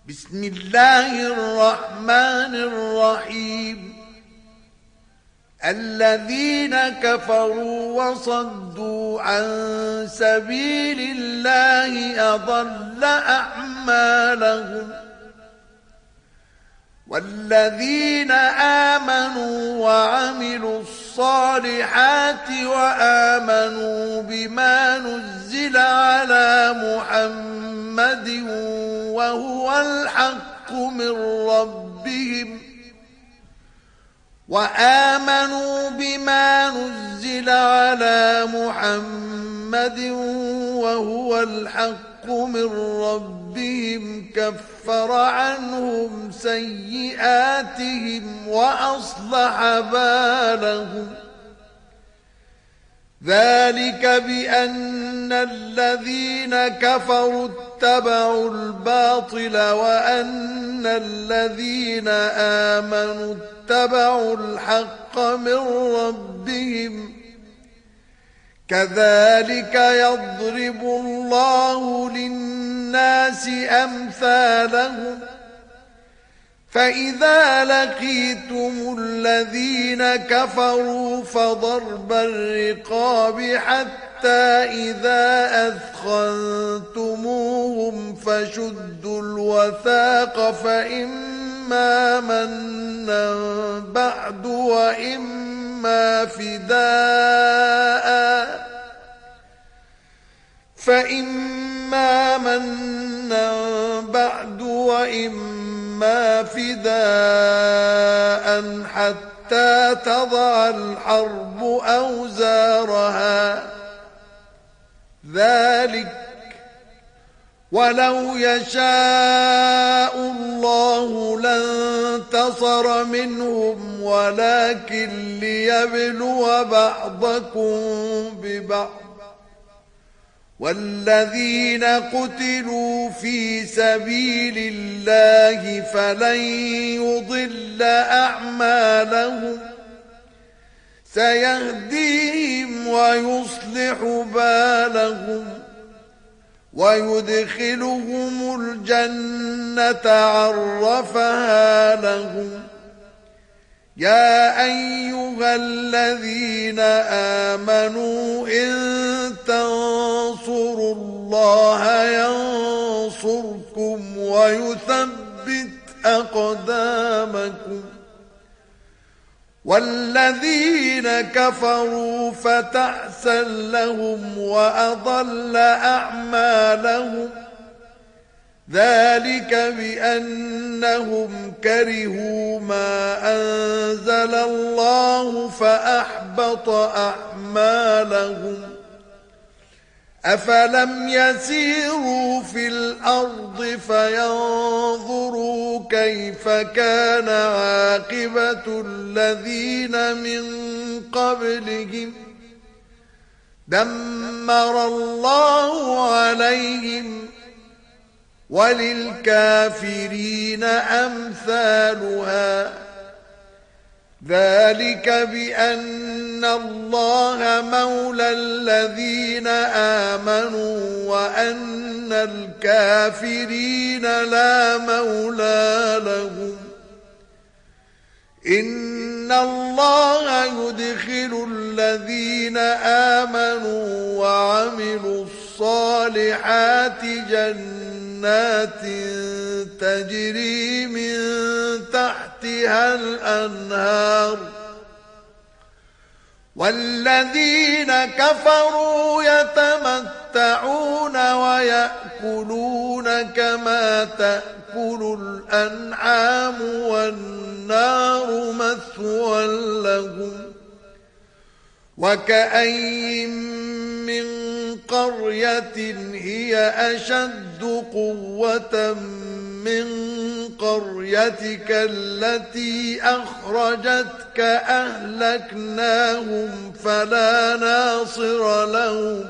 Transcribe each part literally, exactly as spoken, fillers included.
بسم الله الرحمن الرحيم. الذين كفروا وصدوا عن سبيل الله أضل أعمالهم، والذين آمنوا وعملوا الصالحات وآمنوا بما نزل على محمد وهو الحق من ربهم وآمنوا بما نزل على محمد وهو الحق من ربهم كفر عنهم سيئاتهم وأصلح بالهم. ذلك بأن الذين كفروا اتبعوا الباطل وأن الذين آمنوا اتبعوا الحق من ربهم، كذلك يضرب الله للناس أمثالهم. فإذا لقيتم الذين كفروا فضرب الرقاب حتى إذا أثخنتموهم فشدوا الوثاق فإما منا بعد وإما فداء فإما منا بعد وإما فداء حتى تضع الحرب أوزارها. ذلك ولو يشاء الله لانتصر منهم ولكن ليبلو بعضكم ببعض، والذين قتلوا في سبيل الله فلن يضل أعمالهم سيهديهم ويصلح بالهم ويدخلهم الجنة عرفها لهم. يا أيها الذين آمنوا إن تنصروا الله ينصركم ويثبت أقدامكم، والذين كفروا فتعسا لهم وأضل أعمالهم. ذلك بأنهم كرهوا ما أنزل الله فأحبط أعمالهم. أفلم يسيروا في الأرض فينظروا كيف كان عاقبة الذين من قبلهم دمر الله عليهم وللكافرين أمثالها. ذلك بأن الله مولى الذين آمنوا وأن الكافرين لا مولى لهم. إن الله يدخل الذين آمنوا وعملوا الصالحات جنات تجري من تحتها الأنهار، والذين كفروا يتمتعون ويأكلون كما تأكل الأنعام والنار مثوى لهم. وكأين من قرية هي أشد قوة من قريتك التي أخرجتك أهلكناهم فلا ناصر لهم.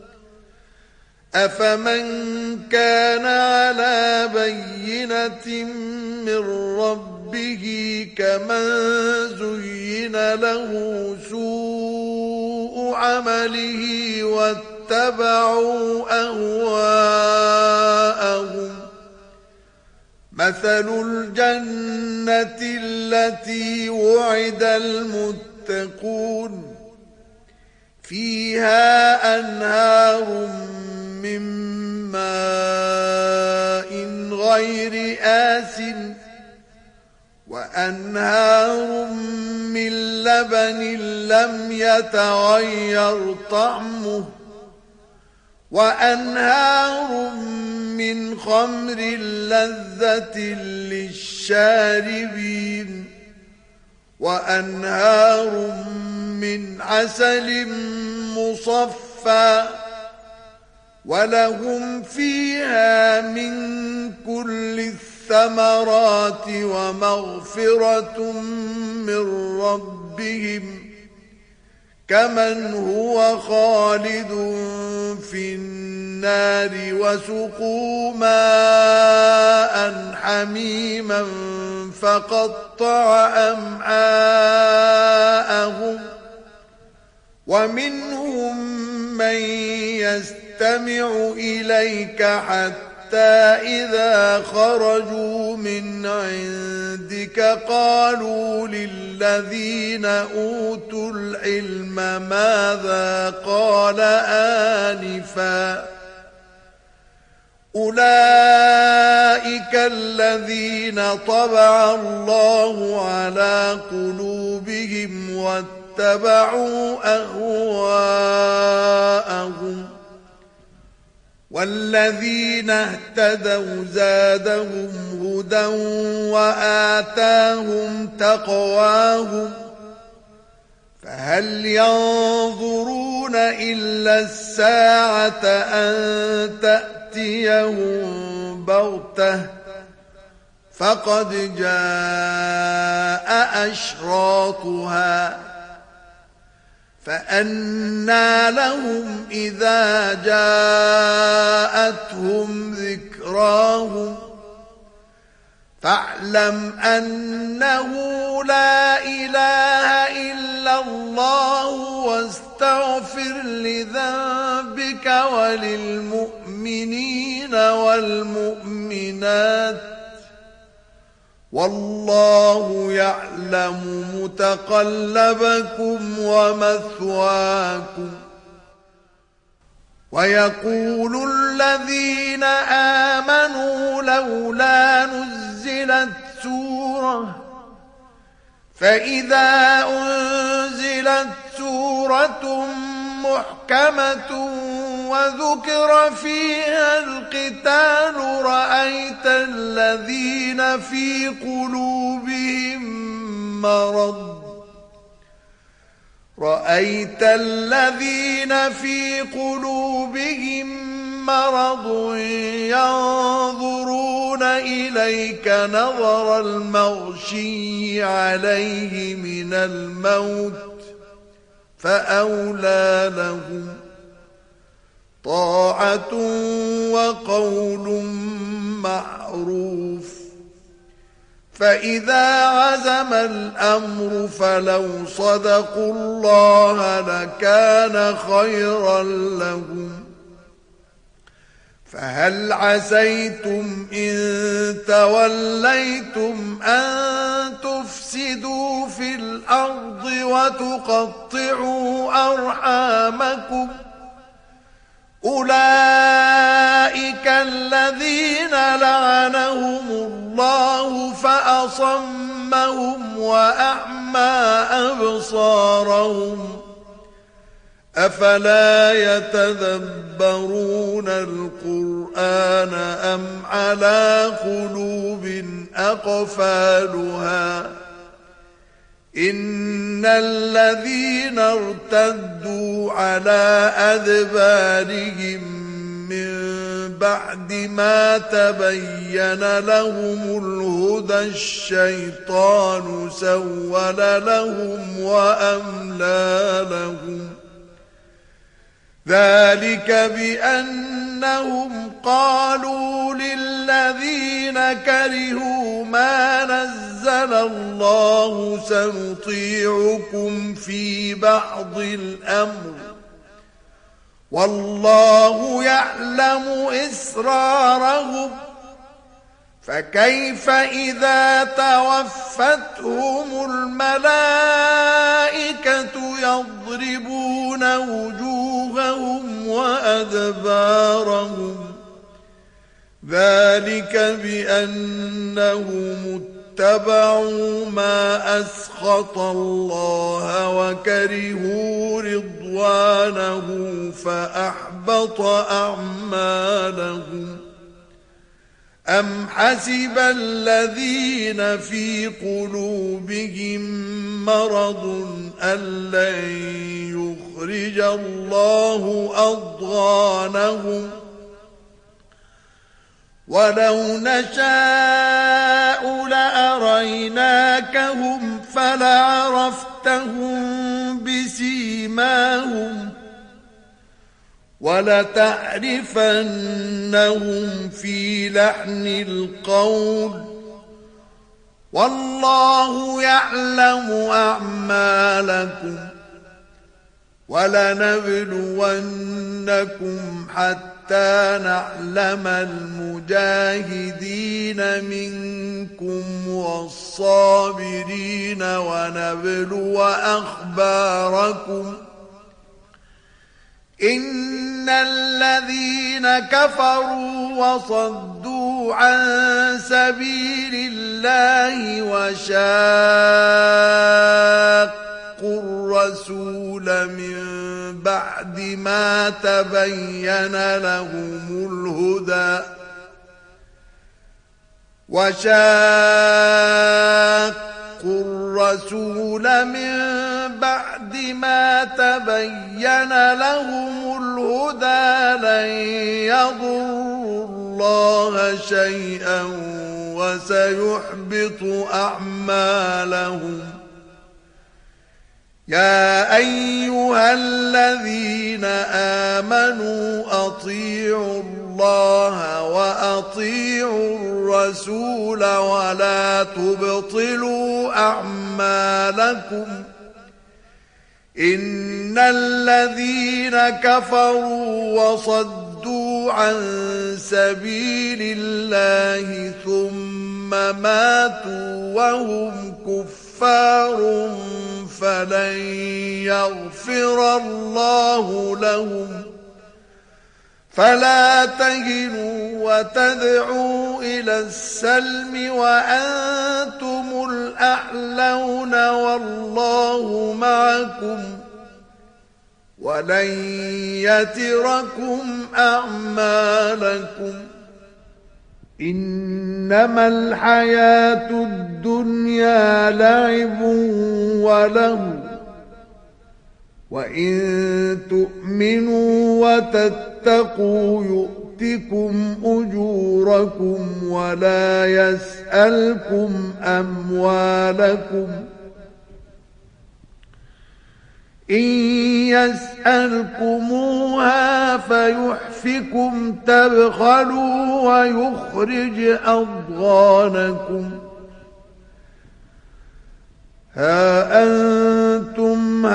أفمن كان على بينة من ربه كمن زين له سوء عمله واتبعوا أهواءهم مثل الجنة التي وعد المتقون فيها أنهار من ماء غير آسن وأنهار من لبن لم يتغير طعمه وأنهار من خمر لذة للشاربين وأنهار من عسل مصفى ولهم فيها من كل الثمرات ومغفرة من ربهم كمن هو خالد في النار وسقوا ماء حميما فقطع أمعاءهم ومنهم من يستمع إليك حتى إذا خرجوا من عندك قالوا للذين أوتوا العلم ماذا قال آنفا أولئك الذين طبع الله على قلوبهم واتبعوا أهواءهم والذين اهتدوا زادهم هدى وآتاهم تقواهم فهل ينظرون إلا الساعة أن تأتيهم بغتة فقد جاء أشراطها فأنى لهم إذا جاءتهم ذكراهم فاعلم أنه لا إله إلا الله واستغفر لذنبك وللمؤمنين والمؤمنات والله يعلم متقلبكم ومثواكم ويقول الذين آمنوا لولا نزلت سورة فإذا أنزلت سورة محكمة وذكر فيها القتال رأيت الذين في قلوبهم مرض رأيت الذين في قلوبهم مرض ينظرون إليك نظر المغشي عليه من الموت فأولى لهم طاعة وقول معروف فإذا عزم الأمر فلو صدقوا الله لكان خيرا لهم فهل عسيتم إن توليتم أن تفسدوا في الأرض وتقطعوا أرحامكم أولئك الذين لعنهم الله فأصمهم وأعمى أبصارهم أفلا يتدبرون القرآن أم على قلوب أقفالها إن الذين ارتدوا على أدبارهم من بعد ما تبين لهم الهدى الشيطان سول لهم وأملى لهم ذلك بأنهم قالوا للذين كرهوا ما نزل الله سنطيعكم في بعض الأمر والله يعلم إسرارهم فكيف إذا توفتهم الملائكة يضربون وجوههم وأدبارهم ذلك بأنهم اتبعوا ما أسخط الله وكرهوا رضوانه فأحبط أعمالهم أم حسب الذين في قلوبهم مرض أن لن يخرج الله أضغانهم ولو نشاء لأريناكهم فلعرفتهم بسيماهم ولتعرفنهم في لحن القول والله يعلم أعمالكم ولنبلونكم حتى نعلم المجاهدين منكم والصابرين ونبلو أخباركم إن الذين كفروا وصدوا عن سبيل الله وشاقوا الرسول من بعد ما تبين لهم الهدى وشاقوا الرسول من بعد ما تبين لهم الهدى لن يضروا الله شيئا وسيحبط أعمالهم يا أيها الذين آمنوا أطيعوا الله وأطيعوا الرسول ولا تبطلوا أعمالكم إن الذين كفروا وصدوا عن سبيل الله ثم ماتوا وهم كفار فلن يغفر الله لهم فلا تهنوا وتدعوا إلى السلم وأنتم الأعلون والله معكم ولن يتركم أعمالكم إنما الحياة الدنيا لعب ولهو وإن تؤمنوا وتتقوا يؤتكم أجوركم ولا يسألكم أموالكم إن يسألكموها فيحفكم تبخلوا ويخرج أضغانكم ها أنتم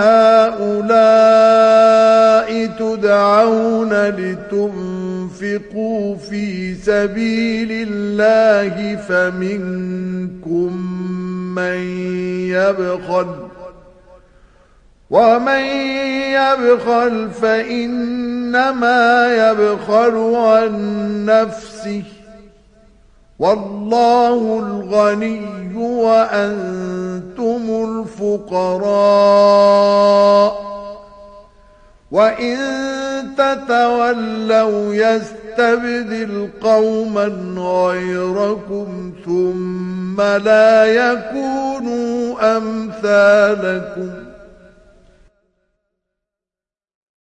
هؤلاء تدعون لتنفقوا في سبيل الله فمنكم من يبخل ومن يبخل فإنما يبخل عن نفسه والله الغني وأنتم الفقراء وإن تتولوا يستبدل قوما غيركم ثم لا يكونوا أمثالكم